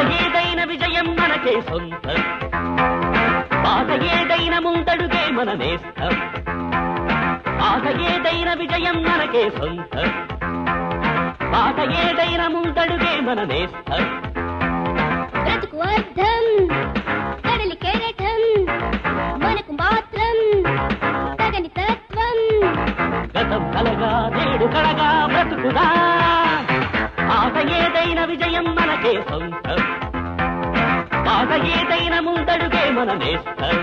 ఏదైన విజయం మనకే సొంతం బాధ ఏదైన ముందడుగే మన నేస్తం బాధ ఏదైన విజయం మనకే సొంతం బాధ ఏదైన ముందడుగే మన నేస్తం బ్రతుకు అర్థం కడలి కెరటం మనకు మాత్రం తగని తత్వం గతం కలగా నేడు కడగా బ్రతుకుదా బాధ ఏదైన విజయం మనకే సొంతం బాధ ఏదైన ముందడుగే మన నేస్తం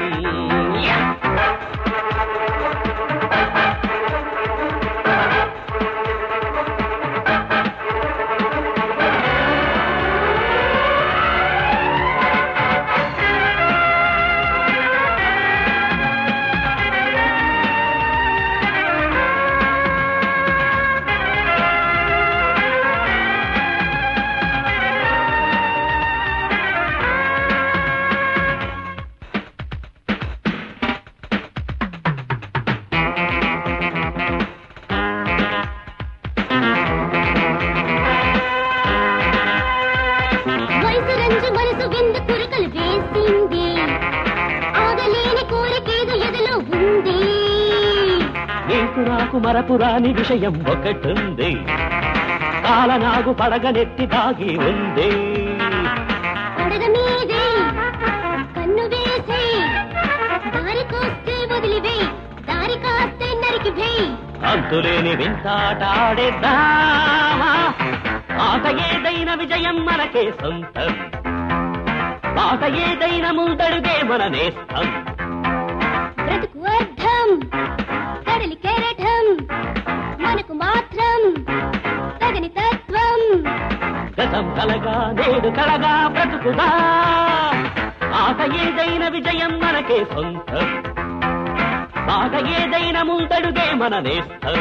మనసు విందు కురకలు వేసింది ఆగలేని కోరికేదో ఎదలో ఉంది నీకు నాకు మరపురాని విషయం ఒకటుంది కాలనాగు పడగనెత్తి దాగి ఉంది పడగ మీదే కన్ను వేసే దారి కోస్తే వదిలివే దారి కాస్తే నరికి వే అంతులేని వింతాటాడేద్దామా ఆట ఏదైన విజయం మనకే సొంతం బాట ఏదైన ముందడుగే మన నేస్తం బ్రతుకు అర్థం కడలి కెరటం మనకు మాత్రం తగని తత్వం గతం కలగా నేడు కలగా బ్రతుకుదా ఆట ఏదైన విజయం మనకే సొంతం బాట ఏదైన ముందడుగే మన నేస్తం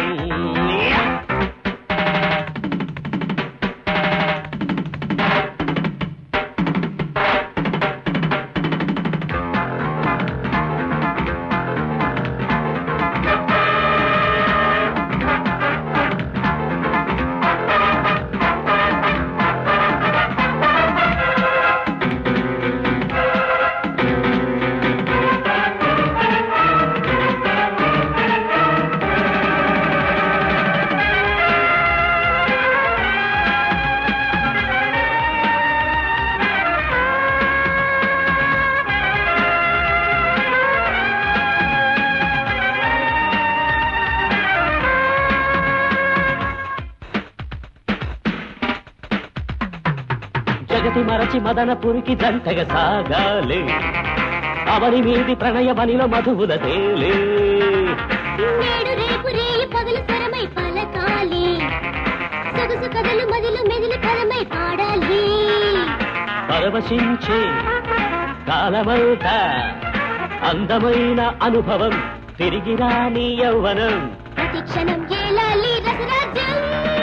జగతి మరచి మదనపురికి జంటగా సాగాలి అవని మీది ప్రణయ బనిలో మధువుల తేలే నేడు రేపు రేయి పగలు స్వరమై పలకాలి సొగసు కథలు మదిలో మెదిలి పరమై పాడాలి పరవశించే కాలమంతా అందమైన అనుభవం తిరిగి రాని యౌవనం ప్రతి క్షణం ఏలాలి రసరాజ్యం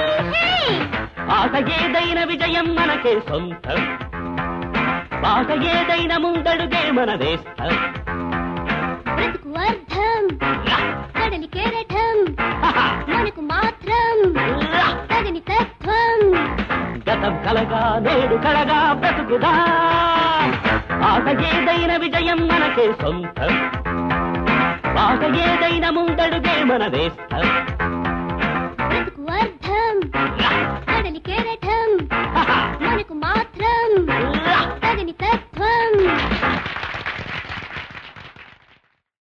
ఆట ఏదైన విజయం మనకే సొంతం బాట ఏదైన ముందడుగే మన నేస్తం బ్రతుకు అర్థం కడలి కెరటం మనకు మాత్రం తగని తత్వం గతం కలగా నేడు కలగా బ్రతుకుదా ఆట ఏదైన విజయం మనకే సొంతం బాట ఏదైన ముందడుగే మన నేస్తం బ్రతుకు అర్థం కడలి కెరటం